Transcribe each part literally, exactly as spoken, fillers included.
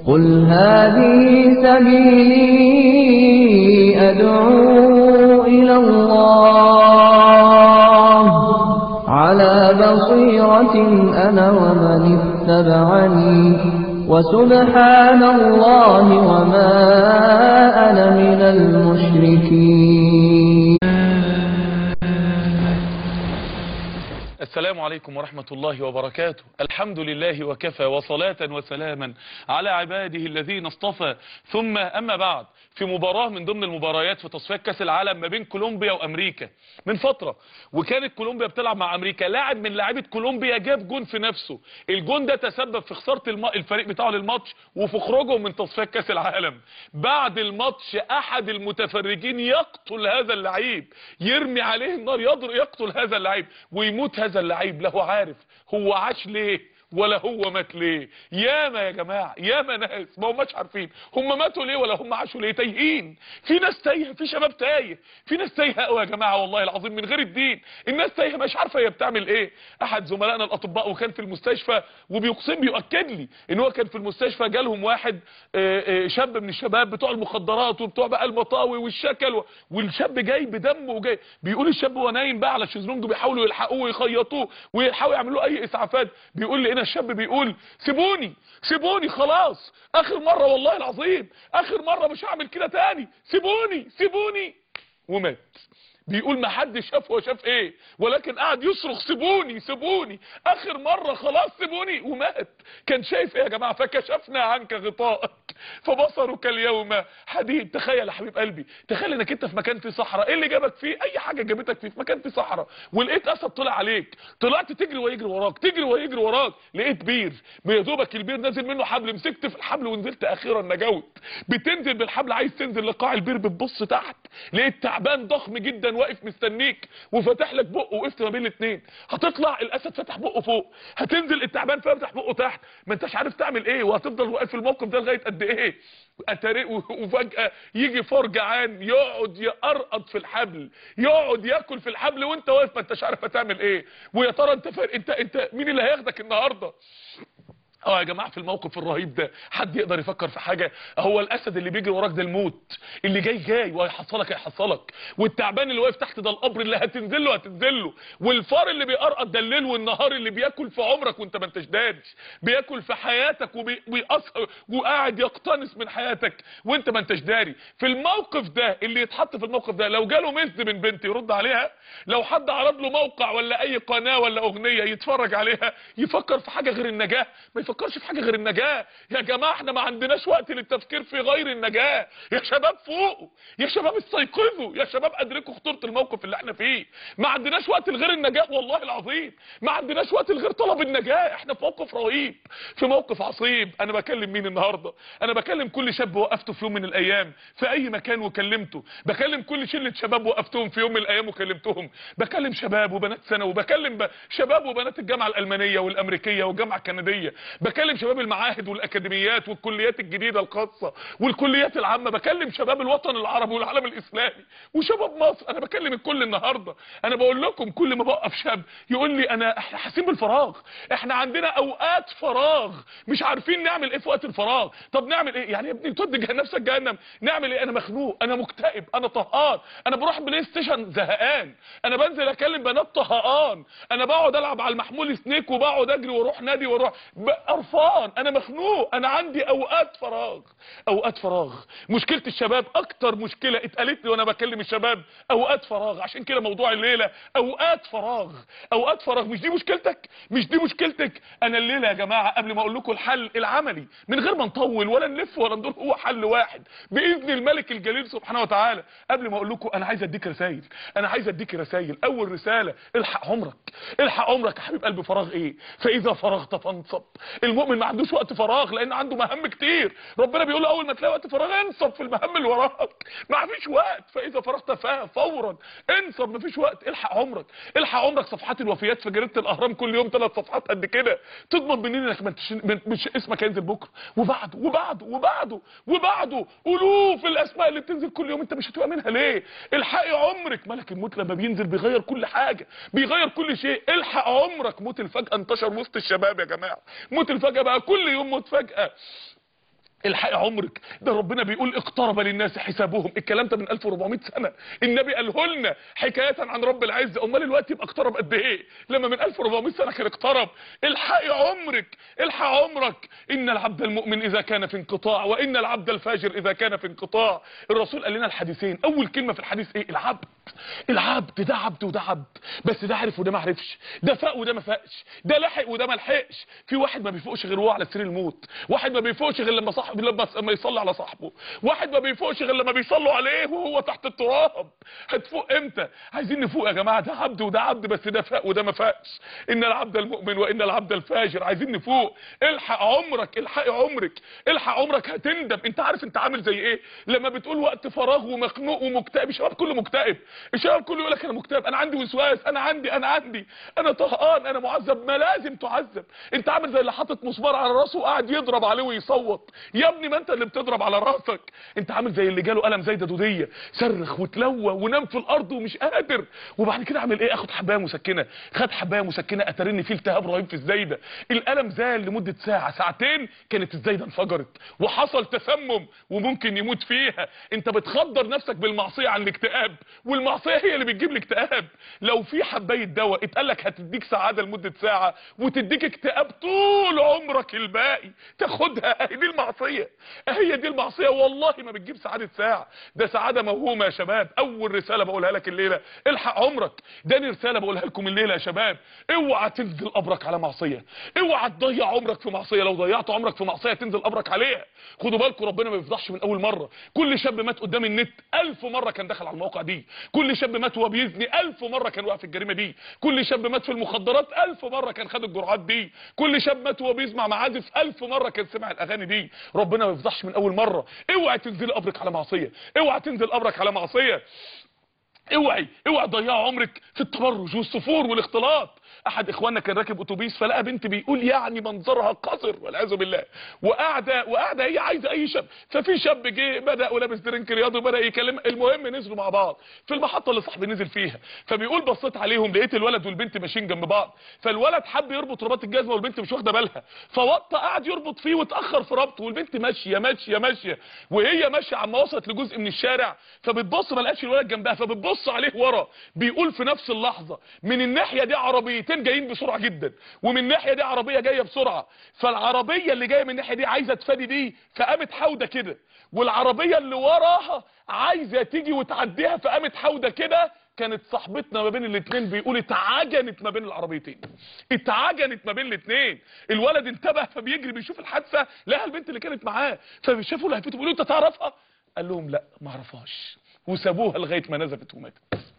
قل هذه سبيلي أدعو إلى الله على بصيرة أنا ومن اتبعني وسبحان الله وما أنا من المشركين. السلام عليكم ورحمة الله وبركاته. الحمد لله وكفى وصلاة وسلاما على عباده الذين اصطفى، ثم أما بعد. في مباراة من ضمن المباريات في تصفيات كأس العالم ما بين كولومبيا وأمريكا من فترة، وكانت كولومبيا بتلعب مع أمريكا، لاعب من لاعيبة كولومبيا جاب جون في نفسه، الجون ده تسبب في خسارة الم... الفريق بتاعه للماتش وفي خروجهم من تصفيات كأس العالم. بعد الماتش أحد المتفرجين يقتل هذا اللعيب، يرمي عليه النار، يضرب يقتل هذا اللعيب ويموت هذا اللعيب. لا هو عارف هو عاش ليه ولا هو مات ليه. ياما يا جماعه ياما ناس ما هماش عارفين هم ماتوا ليه ولا هم عاشوا ليه، تايهين. في ناس تايهه، في شباب تايه، في ناس تايهه قوي يا جماعه والله العظيم من غير الدين. الناس تايهه مش عارفه هي بتعمل ايه. احد زملائنا الاطباء وكان في المستشفى وبيقسم بيؤكد لي ان هو كان في المستشفى، جالهم واحد شاب من الشباب بتوع المخدرات وبتوع بقى المطاوي والشكل، والشاب جاي بدمه وجاي بيقول الشاب وهو نايم بقى على الشезлونج بيحاولوا يلحقوه ويخيطوه ويحاولوا يعملوا له اي اسعافات، بيقول لي هنا الشاب بيقول سيبوني سيبوني خلاص اخر مرة والله العظيم، اخر مرة مش هعمل كده تاني، سيبوني سيبوني، ومات. بيقول ما حد شاف هو شاف ايه، ولكن قاعد يصرخ سيبوني سيبوني اخر مرة خلاص سيبوني، ومات. كان شايف ايه يا جماعة؟ فكشفنا عنك غطاءك فبصرك اليوم حديد. تخيل يا حبيب قلبي، تخيل انك انت في مكان فيه صحراء، ايه اللي جابك فيه؟ اي حاجة جابتك فيه، في مكان فيه صحراء، ولقيت اسد طلع عليك، طلعت تجري ويجري وراك، تجري ويجري وراك، لقيت بير، بيدوبك البير نازل منه حبل، مسكت في الحبل ونزلت، اخيرا نجوت. بتنزل بالحبل عايز تنزل لقاع البير، بتبص تحت لقيت تعبان ضخم جدا واقف مستنيك وفتح لك بقه، وقفت ما بين الاثنين. هتطلع الاسد فتح بقه فوق، هتنزل التعبان فتح بقه تحت، ما انتش عارف تعمل ايه، وهتفضل واقف في الموقف ده لغايه قد ايه؟ اتاري وفجاه يجي فار جعان يقعد يقرقط في الحبل، يقعد ياكل في الحبل وانت واقف ما انتش عارف هتعمل ايه. ويا ترى انت فار انت انت مين اللي هياخدك النهارده؟ اه يا جماعه في الموقف الرهيب ده حد يقدر يفكر في حاجه؟ هو الاسد اللي بيجري وراك ده الموت، اللي جاي جاي وهيحصلك هيحصلك، والتعبان اللي واقف تحت ده القبر اللي هتنزل له هتنزل له، والفار اللي بيقرقط ده الليل والنهار اللي بياكل في عمرك وانت ما انتش دارش، بياكل في حياتك وبيقصر وقاعد يقتنص من حياتك وانت ما انتش داري. في الموقف ده اللي يتحط في الموقف ده، لو جاله مسج من بنت يرد عليها، لو حد عرض له موقع ولا اي قناه ولا اغنيه يتفرج عليها، يفكر في حاجه غير النجاه؟ ما يفكرش في حاجه غير النجاه. يا جماعه احنا ما عندناش وقت للتفكير في غير النجاه. يا شباب فوقوا، يا شباب استيقظوا، يا شباب ادركوا خطوره الموقف اللي احنا فيه. ما عندناش وقت لغير النجاه والله العظيم، ما عندناش وقت لغير طلب النجاه. احنا في موقف رهيب، في موقف عصيب. انا بكلم مين النهارده؟ انا بكلم كل شاب وقفته في يوم من الايام في اي مكان وكلمته، بكلم كل شله شباب وقفتهم في يوم من الايام وكلمتهم، بكلم شباب وبنات ثانوي، وبكلم ب... شباب وبنات الجامعه الالمانيه والامريكيه والجامعه الكنديه، بكلم شباب المعاهد والاكاديميات والكليات الجديده الخاصه والكليات العامه، بكلم شباب الوطن العربي والعالم الاسلامي وشباب مصر. انا بكلم الكل النهارده. انا بقول لكم كل ما بوقف شاب يقول لي انا احنا حاسين بالفراغ، احنا عندنا اوقات فراغ مش عارفين نعمل ايه في وقت الفراغ. طب نعمل ايه يعني يا ابني؟ تودي نفسك جهنم. نعمل ايه؟ انا مخنوق، انا مكتئب، انا طهقان، انا بروح بلاي ستيشن زهقان، انا بنزل اكلم بنات طهقان، انا بقعد العب على المحمول سنيك وبقعد اجري واروح نادي واروح قرفان، انا مخنوق، انا عندي اوقات فراغ. اوقات فراغ. مشكله الشباب اكتر مشكله اتقالت لي وانا بكلم الشباب اوقات فراغ. عشان كده موضوع الليله اوقات فراغ. اوقات فراغ. مش دي مشكلتك؟ مش دي مشكلتك؟ انا الليله يا جماعه قبل ما اقول لكم الحل العملي من غير ما نطول ولا نلف ولا ندور، هو حل واحد باذن الملك الجليل سبحانه وتعالى. قبل ما اقول لكم انا عايز اديك رسائل، انا عايز اديك رسائل. اول رساله الحق عمرك، الحق عمرك يا حبيب قلبي. فراغ ايه؟ فاذا فرغت فانصب. المؤمن ما عندوش وقت فراغ لان عنده مهام كتير. ربنا بيقول له اول ما تلاقي وقت فراغ انصب في المهام اللي وراك، ما فيش وقت. فاذا فرغت فورا انصب، ما فيش وقت. الحق عمرك، الحق عمرك. صفحات الوفيات في جريده الاهرام كل يوم ثلاث صفحات قد كده، تضمن منين انك مش اسمك هينزل بكره وبعده وبعده وبعده وبعده؟ الوف الاسماء اللي بتنزل كل يوم، انت مش هتبقى منها ليه؟ الحقي عمرك. ملك الموت لما بينزل بيغير كل حاجه، بيغير كل شيء. الحق عمرك. موت الفجأة انتشر وسط الشباب يا جماعه، موت الفجأة بقى كل يوم موت فجأة. الحقي عمرك. ده ربنا بيقول اقترب للناس حسابهم، الكلام ده من ألف وأربعمية سنة النبي قاله لنا حكاية عن رب العزة. امال الوقت يبقى اقترب قد ايه لما من ألف وأربعمية سنة كان اقترب؟ الحقي عمرك، الحق عمرك. ان العبد المؤمن اذا كان في انقطاع وان العبد الفاجر اذا كان في انقطاع. الرسول قال لنا الحديثين، اول كلمة في الحديث ايه؟ العبد. العبد ده عبد وده عبد، بس ده عرف وده ما عرفش، ده فاق وده ما فاقش، ده لحق وده ما لحقش. في واحد ما بيفوقش غير وهو على سرير الموت، واحد ما بيفوقش غير لما صاحب لما يصلي على صاحبه، واحد ما بيفوقش غير لما بيصلوا عليه وهو تحت التراب. هتفوق امتى؟ عايزين نفوق يا جماعه. ده عبد وده عبد، بس ده فاق وده ما فاقش. ان العبد المؤمن وان العبد الفاجر. عايزين نفوق. الحق عمرك، الحق عمرك، الحق عمرك. هتندم. انت عارف انت عامل زي ايه لما بتقول وقت فراغ ومخنوق ومكتئب؟ الشباب كله مكتئب، الشباب كله يقول لك انا مكتئب، انا عندي وسواس، انا عندي انا عندي انا طهقان، انا معذب. ما لازم تعذب. انت عامل زي اللي حاطط مسمار على راسه وقاعد يضرب عليه ويصوت. يا ابني ما انت اللي بتضرب على راسك. انت عامل زي اللي جاله قلم زايده دوديه، صرخ وتلوى ونام في الارض ومش قادر، وبعد كده اعمل ايه؟ اخد حبايه مسكنه. خد حبايه مسكنه، اترني فيه التهاب رهيب في الزايده. الالم زال لمده ساعه ساعتين، كانت الزايده انفجرت وحصل تسمم وممكن يموت فيها. انت بتخدر نفسك بالمعصيه عن الاكتئاب، والمعصيه هي اللي بتجيب الاكتئاب. لو في حبايه دواء اتقال لك هتديك سعاده لمده ساعه وتديك اكتئاب طول عمرك الباقي، تاخدها. اهي دي المعصيه، هي دي المعصيه. والله ما بتجيب سعاده ساعه، ده سعاده موهومه يا شباب. اول رساله بقولها لك الليله، الحق عمرك. داني رساله بقولها لكم الليله يا شباب، اوعى تنزل قبرك على معصيه، اوعى تضيع عمرك في معصيه. لو ضيعت عمرك في معصيه تنزل قبرك عليها. خدوا بالكم ربنا ما بيفضحش من اول مره. كل شاب مات قدام النت ألف مره كان دخل على المواقع دي، كل شاب مات وهو بيزني ألف مره كان واقع في الجريمه دي، كل شاب مات في المخدرات ألف مره كان خد الجرعات دي، كل شاب مات وهو بيسمع معازف ألف مره كان سمع الاغاني دي. ربنا ما بيفضحش من اول مره. اوعى تنزل قبرك على معصيه، اوعى تنزل قبرك على معصيه. اوعي اوعى تضيع عمرك في التبرج والسفور والاختلاط. احد اخواننا كان راكب اتوبيس فلقى بنت بيقول يعني منظرها قذر والعياذ بالله، وقاعده وقاعده هي عايزه اي شاب. ففي شاب جه بدا ولابس درينك رياضي وبدا يكلم. المهم نزلوا مع بعض في المحطه اللي صاحبي نزل فيها، فبيقول بصيت عليهم لقيت الولد والبنت ماشيين جنب بعض، فالولد حب يربط رباط الجزمه والبنت مش واخده بالها، فوطى قعد يربط فيه واتاخر في ربطه، والبنت ماشيه ماشيه ماشيه وهي ماشيه عما وصلت لجزء من الشارع فبتبص ما لقاش الولد جنبها، فبتبص عليه ورا. بيقول في نفس اللحظه من الناحيه دي عربيتين جايين بسرعه جدا ومن الناحيه دي عربيه جايه بسرعه، فالعربيه اللي جايه من الناحيه دي عايزه تفادي دي فقامت حاوده كده، والعربيه اللي وراها عايزه تيجي وتعديها فقامت حاوده كده. كانت صاحبتنا ما بين الاثنين بيقول اتعجنت ما بين العربيتين، اتعجنت ما بين الاثنين. الولد انتبه فبيجري بيشوف الحادثه لقى البنت اللي كانت معاه، فشافوا لهفته بيقولوا انت تعرفها؟ قال لهم لا ما اعرفهاش، وسابوها لغايه ما نزفت وماتت.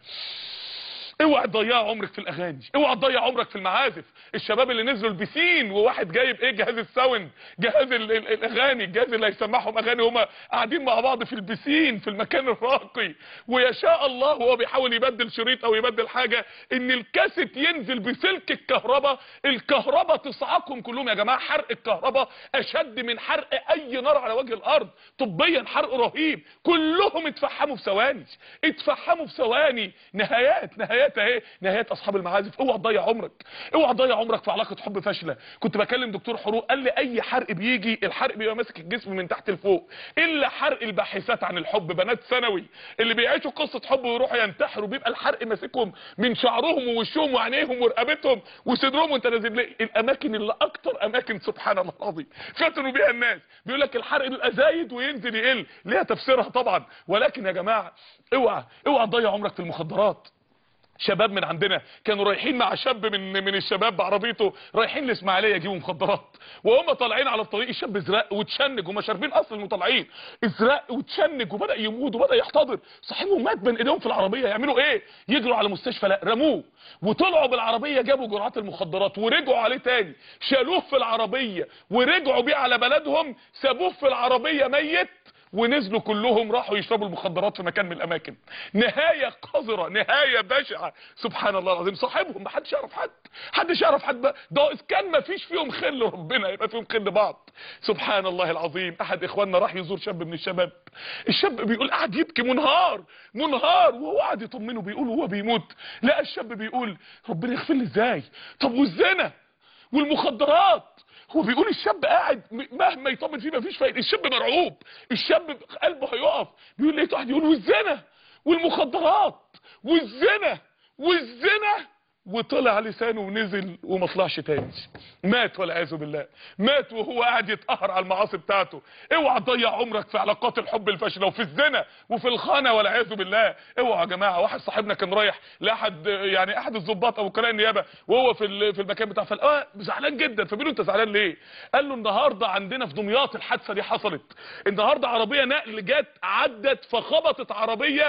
اوعى تضيع عمرك في الاغاني، اوعى تضيع عمرك في المعازف. الشباب اللي نزلوا البسين وواحد جايب ايه جهاز الساوند، جهاز ال ال الاغاني، الجهاز اللي هيسمعهم اغاني، هما قاعدين مع بعض في البسين في المكان الراقي، ويشاء الله وهو بيحاول يبدل شريط او يبدل حاجه ان الكاسيت ينزل بسلك الكهرباء، الكهرباء تصعقهم كلهم. يا جماعه حرق الكهرباء اشد من حرق اي نار على وجه الارض، طبيا حرق رهيب. كلهم اتفحموا في ثواني، اتفحموا في ثواني. نهايات نهايات اهي، نهايات اصحاب المعازف. اوعى تضيع عمرك، اوعى تضيع عمرك في علاقه حب فاشله. كنت بكلم دكتور حروق قال لي اي حرق بيجي الحرق بيبقى ماسك الجسم من تحت لفوق، الا حرق الباحثات عن الحب بنات ثانوي اللي بيعيشوا قصه حب ويروحوا ينتحروا بيبقى الحرق ماسكهم من شعرهم ووشهم وعينيهم ورقبتهم وصدرهم وانت نازل ليه. الاماكن اللي اكتر اماكن سبحان الله العظيم فتنوا بيها الناس. بيقول لك الحرق بيبقى زايد وينزل يقل، ليها تفسيرها طبعا، ولكن يا جماعه اوعى اوعى تضيع عمرك في المخدرات. شباب من عندنا كانوا رايحين مع شاب من من الشباب بعربيته رايحين الاسماعيليه يجيبوا مخدرات، وهم طالعين على الطريق الشاب ازرق وتشنج، وما شاربين اصلا وطالعين ازرق وتشنج وبدا يموت وبدا يحتضر. صاحبهم مات بين ايديهم في العربيه، يعملوا ايه؟ يجروا على مستشفى؟ لا، رموه وطلعوا بالعربيه جابوا جرعات المخدرات ورجعوا عليه تاني، شالوه في العربيه ورجعوا بيه على بلدهم، سابوه في العربيه ميت ونزلوا كلهم راحوا يشربوا المخدرات في مكان من الاماكن. نهايه قذره، نهايه بشعه. سبحان الله العظيم. صاحبهم ما حدش يعرف حد، حدش يعرف حد بقى. ده اذا كان ما فيش فيهم خل ربنا يبقى فيهم خل بعض. سبحان الله العظيم. احد اخواننا راح يزور شاب من الشباب، الشاب بيقول قاعد يبكي منهار منهار وهو قاعد يطمنه بيقول وهو بيموت لقى الشاب بيقول ربنا يغفر لي ازاي؟ طب والزنا والمخدرات هو بيقول الشاب قاعد مهما يطمن فيه مفيش فايده، الشاب مرعوب، الشاب قلبه هيقف. بيقول لقيت واحد يقول والزنا والمخدرات والزنا والزنا، وطلع لسانه ونزل وما طلعش تاني، مات والعياذ بالله، مات وهو قاعد يتقهر على المعاصي بتاعته. اوعى تضيع عمرك في علاقات الحب الفاشله وفي الزنا وفي الخانه والعياذ بالله. اوعى يا جماعه. واحد صاحبنا كان رايح لاحد يعني احد الضباط او وكلاء النيابه وهو في في المكان بتاعه، فلقاه زعلان جدا، فبيقول له انت زعلان ليه؟ قال له النهارده عندنا في دمياط الحادثه دي حصلت، النهارده عربيه نقل جت عدت فخبطت عربيه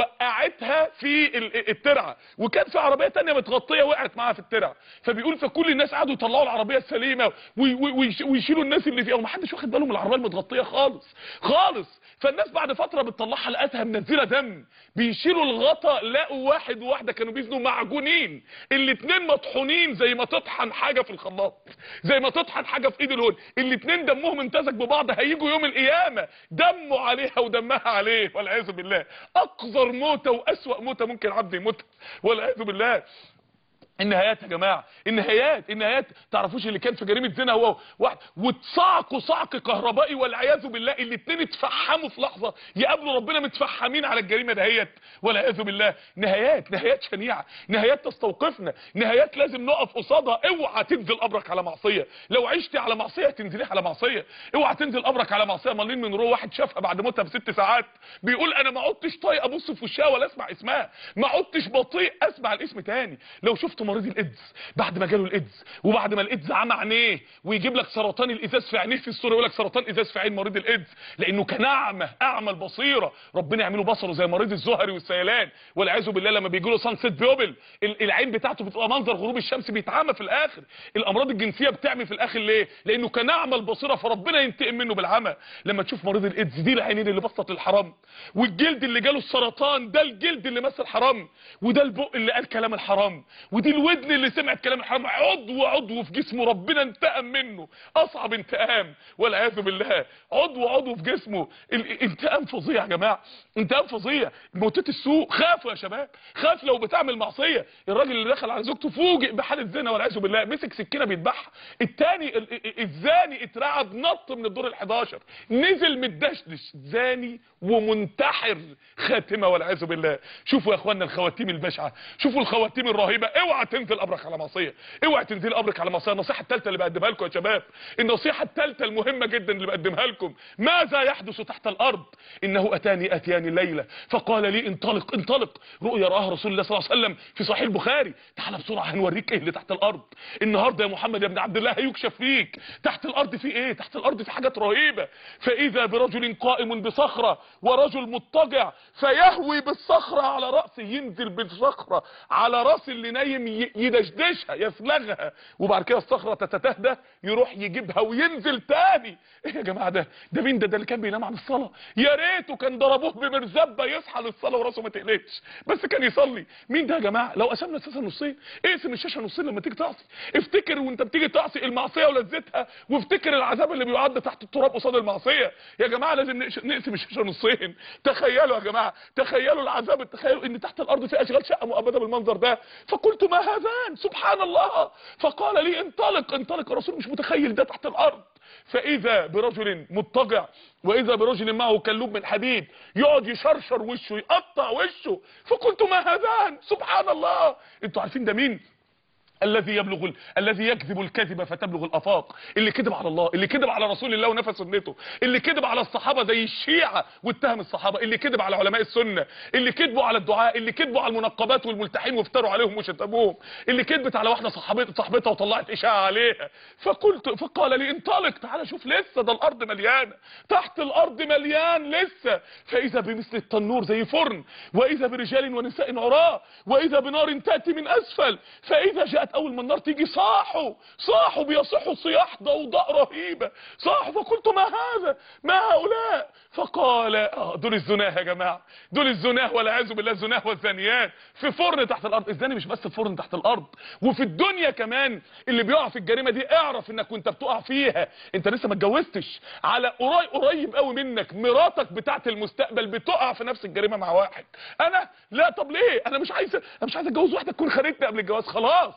وقعتها في الترعه، وكان في عربيه تانية متغطيه وقعت معاها في الترعه. فبيقول فكل الناس قعدوا يطلعوا العربيه السليمه ويشيلوا الناس اللي فيها، ومحدش واخد باله من العربيه المتغطيه خالص خالص. فالناس بعد فتره بتطلعها لقتها منزله دم، بيشيلوا الغطا لقوا واحد وواحده كانوا بيزنوا معجونين، الاتنين مطحونين زي ما تطحن حاجه في الخلاط، زي ما تطحن حاجه في ايد الهون، الاتنين دمهم امتزج ببعض، هيجوا يوم القيامه دمه عليها ودمها عليه والعياذ بالله. اقذر موته واسوأ موته ممكن عبد يموتها والعياذ بالله. النهايات يا جماعه، النهايات النهايات تعرفوش اللي كان في جريمه زنا هو واحد وتصعقوا صعق كهربائي والعياذ بالله، الاثنين اتفحموا في لحظه يقابلوا ربنا متفحمين على الجريمه دهيت والعياذ بالله. نهايات نهايات شنيعه، نهايات تستوقفنا، نهايات لازم نقف قصادها. اوعى تنزل قبرك على معصيه، لو عشتي على معصيه تنزلي على معصيه، اوعى تنزل قبرك على معصيه. مالين من روح واحد شافها بعد موتها بست ساعات بيقول انا ما عدتش طايق ابص في وشها ولا اسمع اسمها، ما عدتش بطيء اسمع الاسم تاني. لو شفت مريض الايدز بعد ما جاله الايدز وبعد ما الايدز عمى عينيه ويجيب لك سرطان الازاز في عينيه في الصوره، يقول لك سرطان ازاز في عين مريض الايدز لانه كان اعمى اعمى البصيره، ربنا يعمله بصره زي مريض الزهري والسيلان والعياذ بالله. لما بيجي له سانسيت بيوبل العين بتاعته بتبقى منظر غروب الشمس بيتعمى في الاخر. الامراض الجنسيه بتعمي في الاخر ليه؟ لانه كان اعمى البصيره فربنا ينتقم منه بالعمى. لما تشوف مريض الايدز دي العينين اللي بصت للحرام، والجلد اللي جاله السرطان ده الجلد اللي مثل حرام، وده البق اللي قال كلام الحرام، ودي الودن اللي سمعت كلام الحرام، عضو عضو في جسمه ربنا انتقم منه اصعب انتقام والعياذ بالله. عضو عضو في جسمه انتقام فظيع يا جماعه، انتقام فظيع. موتات السوق خافوا يا شباب، خاف لو بتعمل معصيه. الراجل اللي دخل على زوجته فوجئ بحاله زنا والعياذ بالله، مسك سكينه بيذبحها. الثاني الزاني اترعب نط من الدور الحداشر نزل متدشدش، زاني ومنتحر خاتمه والعياذ بالله. شوفوا يا اخوانا الخواتيم البشعه، شوفوا الخواتيم الرهيبه. اوعى تنزل قبرك على معصيه، اوعى تنزل قبرك على معصيه. النصيحه الثالثه اللي بقدمها لكم يا شباب، النصيحه الثالثه المهمه جدا اللي بقدمها لكم، ماذا يحدث تحت الارض؟ انه اتاني اتياني الليله فقال لي انطلق انطلق، رؤيا راها رسول الله صلى الله عليه وسلم في صحيح البخاري. تعال بسرعه هنوريك ايه اللي تحت الارض النهارده يا محمد يا ابن عبد الله، هيكشف فيك تحت الارض في ايه. تحت الارض في حاجات رهيبه. فاذا برجل قائم بصخره ورجل مضطجع فيهوي بالصخره على راسه، ينزل بالصخره على راس اللي نايم يدشدشها يسلغها، وبعد كده الصخره تتتهدى يروح يجيبها وينزل تاني. ايه يا جماعه ده؟ ده مين ده؟ ده اللي كان بينام عن الصلاه، يا ريته كان ضربوه بمرزبه يصحى للصلاه وراسه ما تقلقش، بس كان يصلي. مين ده يا جماعه؟ لو قسمنا الشاشه نصين، اقسم الشاشه نصين لما تيجي تعصي، افتكر وانت بتيجي تعصي المعصيه ولذتها، وافتكر العذاب اللي بيعد تحت التراب قصاد المعصيه. يا جماعه لازم نقسم الشاشه نصين. تخيلوا يا جماعه، تخيلوا العذاب، تخيلوا ان تحت الارض في اشغال شقه مؤبده بالمنظر ده. فقلت ما هذان؟ سبحان الله. فقال لي انطلق انطلق. الرسول مش متخيل ده تحت الارض. فاذا برجل مضطجع واذا برجل معه كلوب من حديد يقعد يشرشر وشه يقطع وشه. فقلت ما هذان؟ سبحان الله. انتوا عارفين ده مين؟ الذي يبلغ ال... الذي يكذب الكذب فتبلغ الافاق، اللي كذب على الله، اللي كذب على رسول الله ونفى سنته، اللي كذب على الصحابه زي الشيعه واتهم الصحابه، اللي كذب على علماء السنه، اللي كذبوا على الدعاء، اللي كذبوا على المنقبات والملتحين وافتروا عليهم وشتموهم، اللي كذبت على واحده صاحبتها صاحبتها وطلعت اشاعه عليها. فقلت فقال لي انطلق تعالى شوف، لسه ده الارض مليانه، تحت الارض مليان لسه. فاذا بمثل التنور زي فرن، واذا برجال ونساء عراة، واذا بنار تاتي من اسفل، فاذا جاءت اول ما النار تيجي صاحوا صاحوا بيصحوا صياح ضوضاء رهيبه، صاحوا. فقلت ما هذا؟ ما هؤلاء؟ فقال اه دول الزناه يا جماعه، دول الزناه والعياذ بالله، الزناه والزانيات في فرن تحت الارض. الزاني مش بس في فرن تحت الارض، وفي الدنيا كمان. اللي بيقع في الجريمه دي اعرف انك وانت بتقع فيها انت لسه ما اتجوزتش، على قريب قريب قوي منك مراتك بتاعت المستقبل بتقع في نفس الجريمه مع واحد. انا لا، طب ليه؟ انا مش عايز انا مش عايز اتجوز واحده تكون خانتني قبل الجواز. خلاص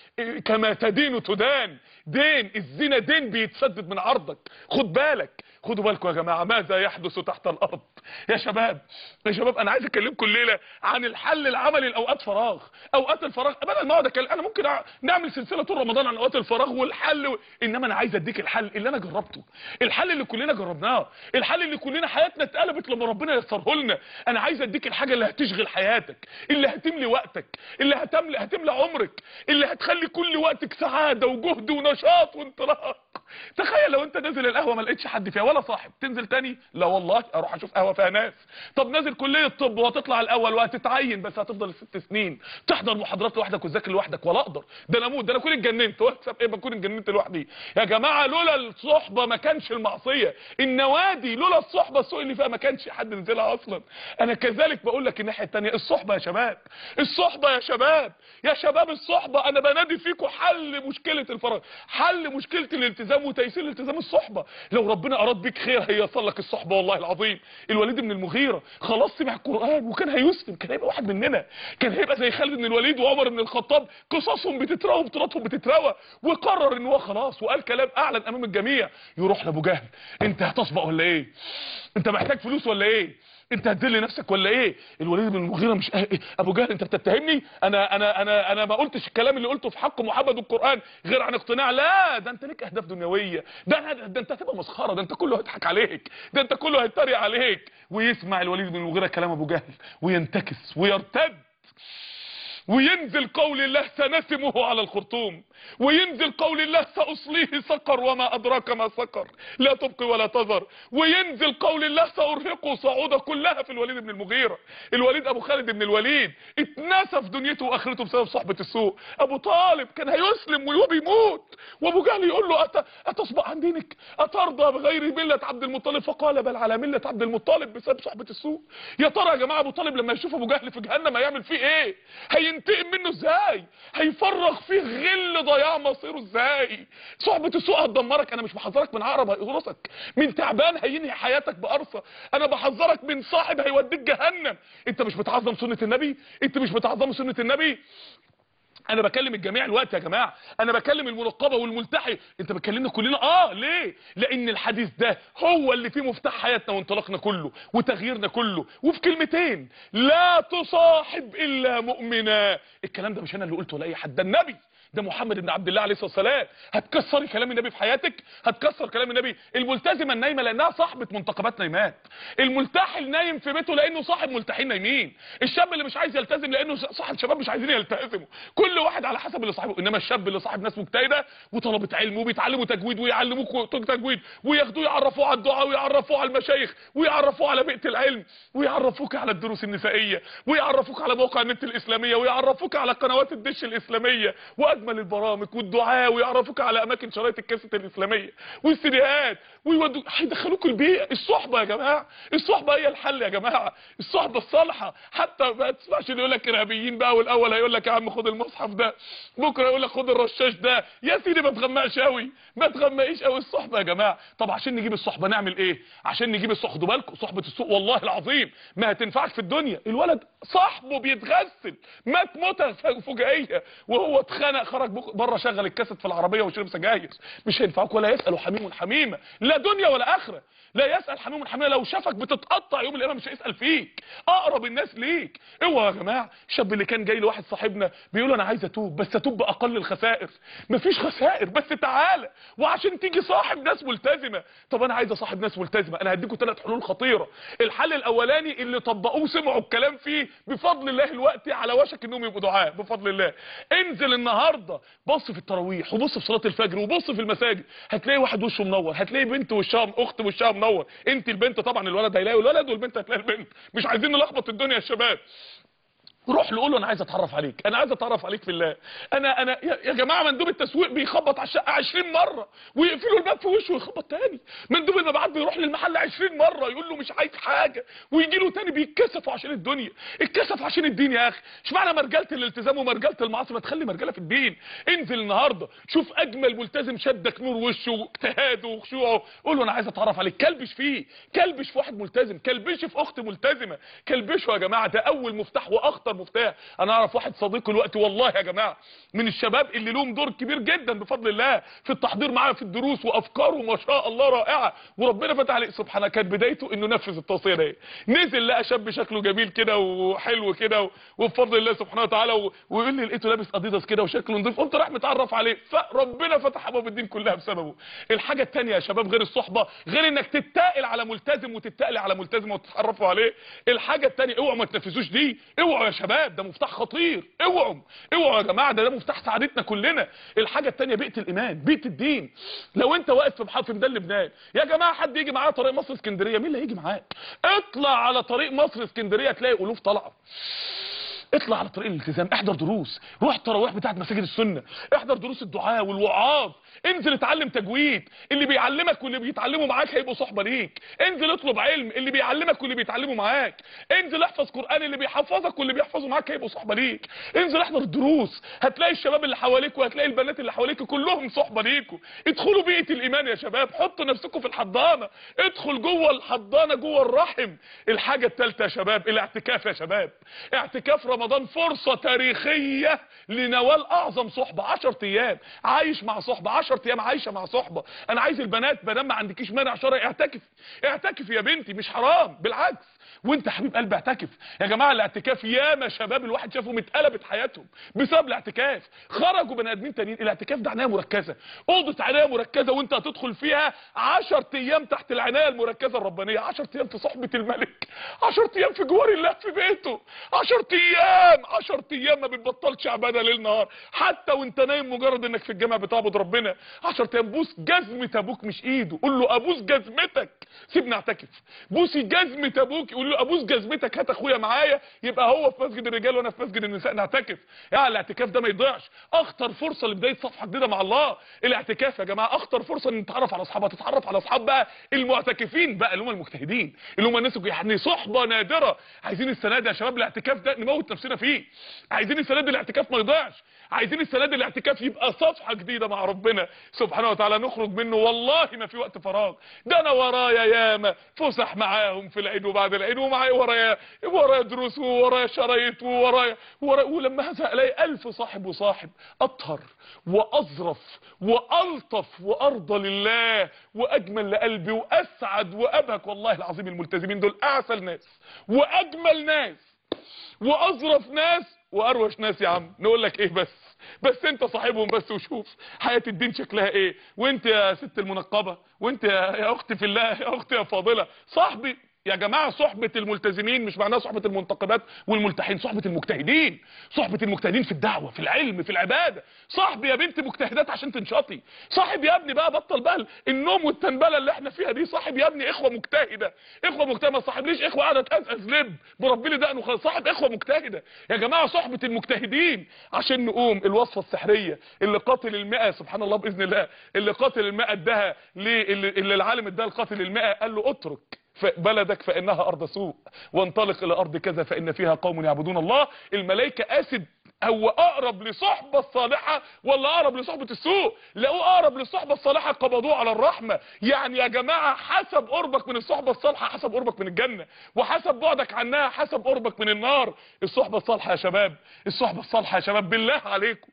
كما تدين تدان. دين الزنا دين بيتسدد من عرضك، خد بالك. خدوا بالكم يا جماعه ماذا يحدث تحت الارض. يا شباب يا شباب انا عايز اكلمكم الليله عن الحل العملي لاوقات فراغ. اوقات الفراغ بدل ما اقعد اتكلم، انا ممكن نعمل سلسله طول رمضان عن اوقات الفراغ والحل و... انما انا عايز اديك الحل اللي انا جربته، الحل اللي كلنا جربناه، الحل اللي كلنا حياتنا اتقلبت لما ربنا يسره لنا. انا عايز اديك الحاجه اللي هتشغل حياتك، اللي هتملي وقتك، اللي هتملي هتملى عمرك، اللي هتخلي كل وقتك سعاده وجهد ونشاط وانطلاق. تخيل لو انت نازل القهوه ما لقيتش حد فيها ولا صاحب، تنزل تاني؟ لا والله اروح اشوف قهوه فيها ناس. طب نازل كليه طب وهتطلع الاول وهتتعين، بس هتفضل ست سنين تحضر محاضرات لوحدك وتذاكر لوحدك، ولا اقدر؟ ده انا اموت، ده انا اكون اتجننت. واكسب ايه بكون اتجننت لوحدي؟ يا جماعه لولا الصحبه ما كانش المعصيه. النوادي لولا الصحبه السوق اللي فيها ما كانش حد نزلها اصلا. انا كذلك بقول لك الناحيه الثانيه، الصحبه يا شباب، الصحبه يا شباب، يا شباب الصحبه. انا بنادي فيكم حل مشكله الفراغ، حل مشكله الالتزام وتيسير الالتزام الصحبه. لو ربنا اراد بيك خير هيصل لك الصحبه والله العظيم. الوليد بن المغيره خلاص سمع القران وكان هيسلم، كان هيبقى واحد مننا، كان هيبقى زي خالد بن الوليد وعمر بن الخطاب، قصصهم بتتروى وبطولاتهم بتتروى، وقرر ان هو خلاص وقال كلام اعلن امام الجميع. يروح لابو جهل، انت هتصبأ ولا ايه؟ انت محتاج فلوس ولا ايه؟ انت هتذل نفسك ولا ايه؟ الوليد بن المغيره مش اه ابو جهل انت بتتهمني؟ انا انا انا انا ما قلتش الكلام اللي قلته في حق محمد والقران غير عن اقتناع. لا ده انت ليك اهداف دنيويه، ده ده انت هتبقى مسخره، ده انت كله هيضحك عليك، ده انت كله هيتريق عليك. ويسمع الوليد بن المغيره كلام ابو جهل وينتكس ويرتد، وينزل قول الله سنسمه على الخرطوم، وينزل قول الله سأصليه سقر وما أدراك ما سقر لا تبقي ولا تذر، وينزل قول الله سأرهقه صعودا، كلها في الوليد بن المغيرة. الوليد أبو خالد بن الوليد اتنسف دنيته وآخرته بسبب صحبة السوء. أبو طالب كان هيسلم وهو بيموت، وأبو جهل يقول له أت... أتصبأ عن دينك؟ أترضى بغير ملة عبد المطلب؟ فقال بل على ملة عبد المطلب، بسبب صحبة السوء. يا ترى يا جماعة أبو طالب لما يشوف أبو جهل في جهنم هيعمل فيه إيه؟ هينتقم منه ازاي؟ هيفرغ فيه غل ضياع مصيره ازاي؟ صحبة السوء هتدمرك. انا مش بحذرك من عقرب هيقرصك، من تعبان هينهي حياتك بقرصة، انا بحذرك من صاحب هيوديك جهنم. انت مش بتعظم سنة النبي؟ انت مش بتعظم سنة النبي؟ انا بكلم الجميع الوقت يا جماعه، انا بكلم المنقبه والملتحي، انت بتكلمنا كلنا. اه ليه؟ لان الحديث ده هو اللي فيه مفتاح حياتنا وانطلاقنا كله وتغييرنا كله. وفي كلمتين، لا تصاحب الا مؤمنا. الكلام ده مش انا اللي قلته ولا اي حد، ده النبي، ده محمد بن عبد الله عليه الصلاه والسلام. هتكسري كلام النبي في حياتك؟ هتكسر كلام النبي. الملتزمه النايمه لانها صاحبه منتقبات نايمات، الملتحي النايم في بيته لانه صاحب ملتحين نايمين، الشاب اللي مش عايز يلتزم لانه صاحب شباب مش عايزين يلتزموا. كل واحد على حسب اللي صاحبه. انما الشاب اللي صاحب ناس مجتهده وطلبه علم وبيتعلموا تجويد ويعلموك تجويد وياخدوه يعرفوه على الدعاء ويعرفوه على المشايخ ويعرفوه على بيئه العلم ويعرفوك على الدروس النسائيه ويعرفوك على مواقع النت الاسلاميه ويعرفوك على قنوات الدش الاسلاميه واجمل البرامج والدعاء ويعرفوك على اماكن شرايط الكاسيت الاسلاميه والسيديهات ويودوا هيدخلوك البيئه. الصحبه يا جماعه، الصحبه هي الحل يا جماعه، الصحبه الصالحه. حتى ما تسمعش اللي يقول لك ارهابيين بقى، والاول هيقول لك يا عم خد المصحف ده، بكره يقول لك خد الرشاش ده. يا سيدي ما تغمقش قوي، ما تغمقيش قوي. الصحبه يا جماعه. طب عشان نجيب الصحبه نعمل ايه؟ عشان نجيب الصحبه، خدوا بالكم صحبه السوء والله العظيم ما هتنفعك في الدنيا. الولد صاحبه بيتغسل مات موته فجائيه وهو اتخنق خرج بره شغل الكاسيت في العربيه وشرب سجاير، مش هينفعك ولا يسأل حميم حميمه، لا دنيا ولا اخره. لا يسأل حميم حميمه، لو شافك بتتقطع يوم القيامه مش هيسأل فيك. اقرب الناس ليك. اوعى يا جماعه. الشاب اللي كان جاي لواحد صاحبنا بيقول انا عايز اتوب، بس اتوب باقل الخسائر. مفيش خسائر، بس تعالى. وعشان تيجي صاحب ناس ملتزمه. طب انا عايز اصاحب ناس ملتزمه، انا هديكم ثلاث حلول خطيره. الحل الاولاني اللي طبقوه سمعوا الكلام فيه بفضل الله الوقت على وشك انهم يبقوا دعاء بفضل الله. انزل النهارده بص في التراويح وبص في صلاه الفجر وبص في المساجد، هتلاقي واحد وشه منور، هتلاقي بنت وشها اخت وشها منور. انت البنت طبعا، الولد هيلاقي الولد والبنت هتلاقي البنت. مش عايزين نلخبط الدنيا يا شباب. روح له قول له انا عايز اتعرف عليك، انا عايز اتعرف عليك في الله. انا انا يا جماعه مندوب التسويق بيخبط على الشقه عشرين مره ويقفلوا الباب في وشه ويخبط تاني. مندوب المبيعات بيروح للمحل عشرين مره يقول له مش عايز حاجه ويجي له تاني. بيتكسفوا عشان الدنيا، اتكسف عشان الدين يا اخي. اشمعنى مرجله الالتزام ومرجله المعاصي؟ ما تخلي مرجله في الدين. انزل النهارده شوف اجمل ملتزم شدك نور وشه واجتهاده وخشوعه، قول له انا عايز اتعرف عليك. كلبش فيه، كلبش في واحد ملتزم، كلبش في اخت ملتزمه، كلبشه يا جماعه. ده اول مفتاح واخطر المفتاح. انا اعرف واحد صديقي دلوقتي والله يا جماعه من الشباب اللي لهم دور كبير جدا بفضل الله في التحضير معايا في الدروس، وافكاره ما شاء الله رائعه، وربنا فتح عليه سبحانه. كانت بدايته انه نفذ التوصيه دي، نزل لقى شاب شكله جميل كده وحلو كده وبفضل الله سبحانه وتعالى، ويقول لي لقيته لابس اديداس كده وشكله نظيف، قلت راح متعرف عليه، فربنا فتح ابواب الدين كلها بسببه. الحاجه الثانيه يا شباب غير الصحبه، غير انك تتقل على ملتزم وتتقل على ملتزم وتتعرفوا عليه، الحاجه الثانيه اوعوا ما تنفذوش دي، اوعوا يا شباب ده مفتاح خطير، اوعوا اوعوا يا جماعه، ده ده مفتاح سعادتنا كلنا. الحاجه الثانيه بيئه الايمان، بيئه الدين. لو انت واقف في محافظ ميدان لبنان يا جماعه، حد يجي معاه طريق مصر اسكندريه، مين اللي هيجي معاك؟ اطلع على طريق مصر اسكندريه تلاقي الوف طالعه. اطلع على طريق الالتزام، احضر دروس، روح التراويح بتاعت مساجد السنه، احضر دروس الدعاء والوعاظ، انزل اتعلم تجويد، اللي بيعلمك واللي بيتعلموا معاك هيبقوا صحبه ليك، انزل اطلب علم، اللي بيعلمك واللي بيتعلموا معاك، انزل احفظ قران، اللي بيحفظك واللي بيحفظوا معاك هيبقوا صحبه ليك، انزل احضر الدروس، هتلاقي الشباب اللي حواليك وهتلاقي البنات اللي حواليك كلهم صحبه ليكوا. ادخلوا بيئه الايمان يا شباب، حطوا نفسكم في الحضانه، ادخل جوه الحضانه جوه الرحم. الحاجه الثالثه يا شباب الاعتكاف يا شباب، اعتكاف رمضان فرصة تاريخية لنوال اعظم صحبة. عشر ايام عايش مع صحبة، عشر ايام عايشة مع صحبة. انا عايز البنات بدل ما عندكيش مانع شرعي اعتكف، اعتكف يا بنتي، مش حرام بالعكس. وانت حبيب قلبي اعتكف يا جماعه. الاعتكاف ياما شباب الواحد شافهم اتقلبت حياتهم بسبب الاعتكاف، خرجوا بني ادمين تانيين. الاعتكاف ده عنايه مركزه، اوضه عنايه مركزه، وانت هتدخل فيها عشر ايام تحت العنايه المركزه الربانيه، عشر ايام في صحبه الملك، عشر ايام في جوار الله في بيته، عشر ايام عشر ايام ما بتبطلش عباده ليل نهار، حتى وانت نايم مجرد انك في الجامع بتعبد ربنا. عشر ايام بوس جزمه ابوك مش ايده، قول له ابوس جزمتك سيبني اعتكف. بوسي جزمه ابوك، قول له ابوس جزمتك هات اخويا معايا، يبقى هو في مسجد الرجال وانا في مسجد النساء نعتكف. يعني الاعتكاف ده ما يضيعش، اخطر فرصه لبدايه صفحه جديده مع الله. الاعتكاف يا جماعه اخطر فرصه ان نتعرف على اصحابها، تتعرف على اصحاب بقى المعتكفين بقى اللي هم المجتهدين، اللي هم الناس يعني صحبه نادره. عايزين السنه دي يا شباب الاعتكاف ده نموت نفسنا فيه، عايزين السنه دي الاعتكاف ما يضيعش، عايزين السنه دي الاعتكاف يبقى صفحه جديده مع ربنا سبحانه وتعالى نخرج منه. والله ما في وقت فراغ، ده انا ورايا ياما فسح معاهم في العيد وبعد العيد، ومعايا ورايا ورايا دروس وورايا شرايط وورايا ورايا، ولما هزهق الاقي الف صاحب وصاحب اطهر واظرف والطف وارضى لله واجمل لقلبي واسعد وابهك. والله العظيم الملتزمين دول اعسل ناس واجمل ناس واظرف ناس واروش ناس. يا عم نقول لك ايه بس بس انت صاحبهم بس وشوف حياة الدين شكلها ايه. وانت يا ست المنقبة، وانت يا اختي في الله، يا اختي يا فاضلة، صاحبي يا جماعة. صحبة الملتزمين مش معناها صحبة المنتقبات والملتحين، صحبة المجتهدين، صحبة المجتهدين في الدعوة في العلم في العبادة. صاحب يا بنت مجتهدات عشان تنشطي، صاحب يا ابني بقى بطل بقى النوم والتنبلة اللي احنا فيها دي، صاحب يا ابني اخوة مجتهدة، اخوة مجتهدة. ما صاحبليش اخوة قاعدة تقزقز لب بربي لي دقن وخلاص، صاحب اخوة مجتهدة يا جماعة. صحبة المجتهدين عشان نقوم الوصفة السحرية اللي قاتل المئة سبحان الله باذن الله، اللي قاتل المئة اداها ليه، اللي, اللي العالم اداها لقاتل المئة قال له اترك بلدك فإنها أرض سوء وانطلق إلى أرض كذا فإن فيها قوم يعبدون الله. الملائكة قاست هو أقرب لصحبة الصالحة ولا أقرب لصحبة السوء؟ لقوه أقرب للصحبة الصالحة قبضوه على الرحمة. يعني يا جماعة حسب قربك من الصحبة الصالحة حسب قربك من الجنة، وحسب بعدك عنها حسب قربك من النار. الصحبة الصالحة يا شباب، الصحبة الصالحة يا شباب بالله عليكم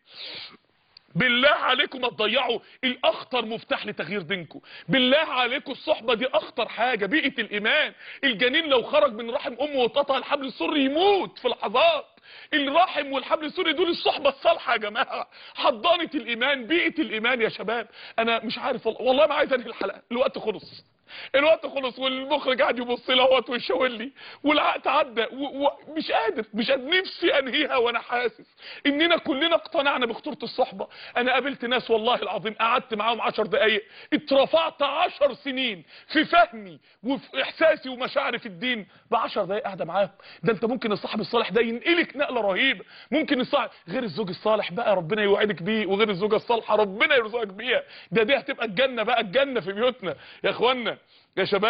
بالله عليكم ما تضيعوا الاخطر مفتاح لتغيير دينكم. بالله عليكم الصحبه دي اخطر حاجه، بيئه الايمان. الجنين لو خرج من رحم امه واتقطع الحبل السري يموت في لحظات. الرحم والحبل السري دول الصحبه الصالحه يا جماعه، حضانه الايمان، بيئه الايمان يا شباب. انا مش عارف والله ما عايز انهي الحلقه، الوقت خلص الوقت خلص والمخرج قاعد يبص لي اهوت ويشاور لي والوقت عدى ومش قادر مش قادر نفسي انهيها. وانا حاسس اننا كلنا اقتنعنا بخطوره الصحبه. انا قابلت ناس والله العظيم قعدت معاهم عشر دقايق اترفعت عشر سنين في فهمي وفي احساسي ومشاعري في الدين بعشر دقايق قاعده معاهم. ده انت ممكن الصاحب الصالح ده ينقلك نقله رهيبه. ممكن الصاحب غير الزوج الصالح بقى ربنا يوعدك بيه، وغير الزوجه الصالحه ربنا يرزقك بيها. ده دي هتبقى الجنه بقى، الجنه في بيوتنا يا اخوانا يا شباب.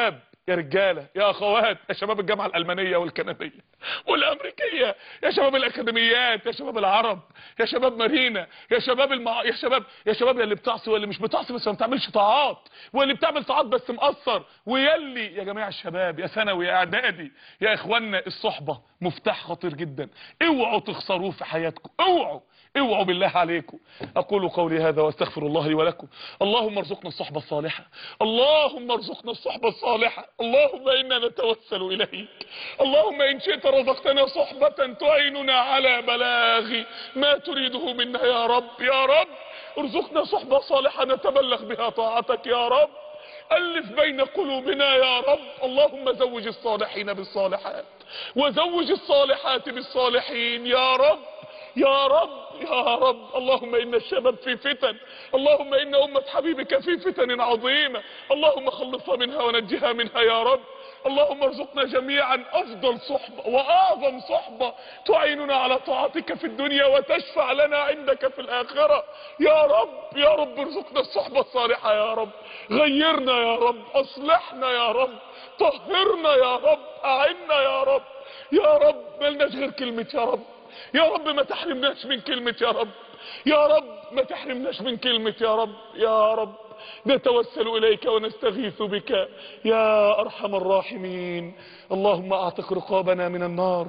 يا رجاله يا اخوات، يا شباب الجامعه الالمانيه والكنديه والامريكيه، يا شباب الاكاديميات، يا شباب العرب، يا شباب مارينا، يا شباب المع... يا شباب يا شباب اللي بتعصي واللي مش بتعصي بس ما بتعملش طاعات، واللي بتعمل طاعات بس مقصر، ويلي يا جماعه الشباب، يا ثانوي يا اعدادي، يا اخوانا الصحبه مفتاح خطير جدا، اوعوا تخسروه في حياتكم، اوعوا اوعوا بالله عليكم. اقول قولي هذا واستغفر الله لي ولكم. اللهم ارزقنا الصحبه الصالحه، اللهم ارزقنا الصحبه الصالحه، اللهم انا نتوسل اليك، اللهم ان شئت رزقتنا صحبه تعيننا على بلاغ ما تريده منا يا رب. يا رب ارزقنا صحبه صالحه نتبلغ بها طاعتك يا رب، ألف بين قلوبنا يا رب. اللهم زوج الصالحين بالصالحات وزوج الصالحات بالصالحين يا رب يا رب يا رب. اللهم إن الشباب في فتن، اللهم إن أمة حبيبك في فتن عظيمة، اللهم خلصها منها ونجها منها يا رب. اللهم ارزقنا جميعا أفضل صحبة وأعظم صحبة تعيننا على طاعتك في الدنيا وتشفع لنا عندك في الآخرة يا رب. يا رب ارزقنا الصحبة الصالحة يا رب، غيرنا يا رب، أصلحنا يا رب، طهرنا يا رب، أعنا يا رب. يا رب ملناش غير كلمة يا رب، يا رب ما تحرمناش من كلمة يا رب، يا رب ما تحرمناش من كلمة يا رب. يا رب نتوسل إليك ونستغيث بك يا أرحم الراحمين. اللهم أعتق رقابنا من النار.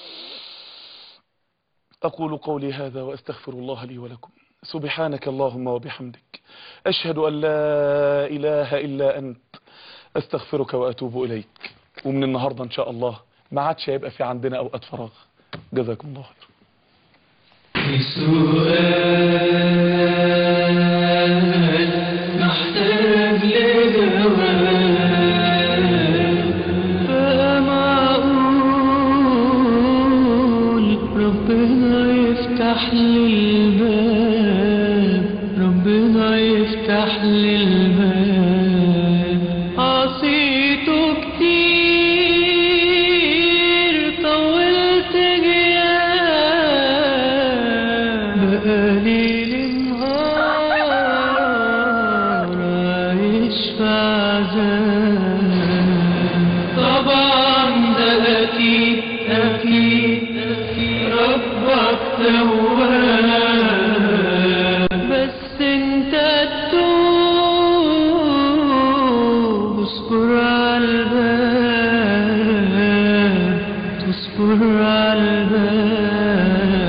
أقول قولي هذا وأستغفر الله لي ولكم. سبحانك اللهم وبحمدك، أشهد أن لا إله إلا أنت، أستغفرك وأتوب إليك. ومن النهاردة إن شاء الله ما عادش هيبقى في عندنا أوقات فراغ. جزاكم الله خير. سؤال محتاج لجواب، فمعقول ربنا يفتح لي الباب، ربنا يفتح لي الباب. عصيته كتير طولت غياب، قليل نهار عايش في عذاب. طبعا ده اكيد اكيد ربك تواب، بس انت تتوب، اصبر عالباب، تصبر عالباب.